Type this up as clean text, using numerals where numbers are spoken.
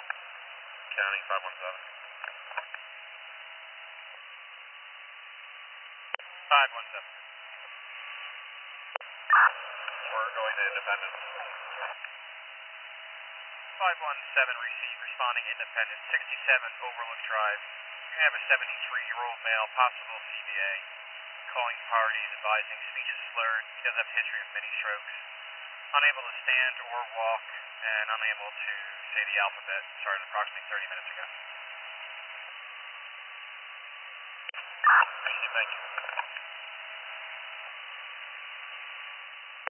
County 517. 517. We're going to Independence. 517 receive, responding Independence, 67 Overlook Drive. You have a 73-year-old male, possible CBA, calling parties, advising speech is slurred. He does have a history of mini strokes. Unable to stand or walk, and unable to say the alphabet. Started approximately 30 minutes ago. Thank you.